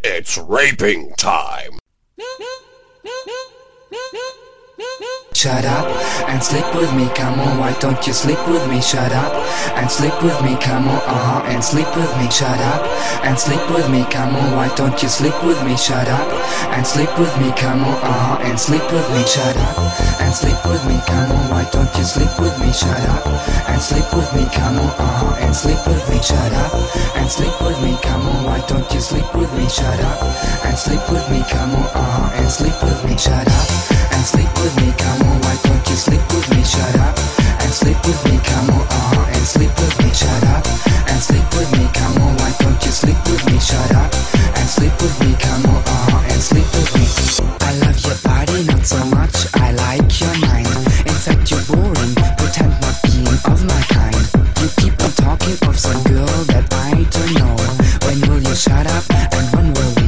It's raping time. Shut up and sleep with me, come on, why don't you sleep with me? Shut up and sleep with me, come on, and sleep with me. Shut up and sleep with me, come on, why don't you sleep with me? Shut up and sleep with me, come on, and sleep with me. Shut up and sleep with me, come on, why don't you sleep with me? Shut up and sleep with me, come on, and sleep with me. Shut up and sleep with me, come on, why don't you sleep with me? Shut up and sleep with me, come on, and sleep with me. Shut up and sleep with me, come on, why don't you sleep with me? Shut up and sleep with me, come on, and sleep with me. Shut up and sleep with me, come on, why don't you sleep with me? Shut up and sleep with me, come on, and sleep with me. I love your body, not so much, I like your mind. In fact, you're boring, pretend not being of my kind. You keep on talking of some girl that I don't know. When will you shut up and when will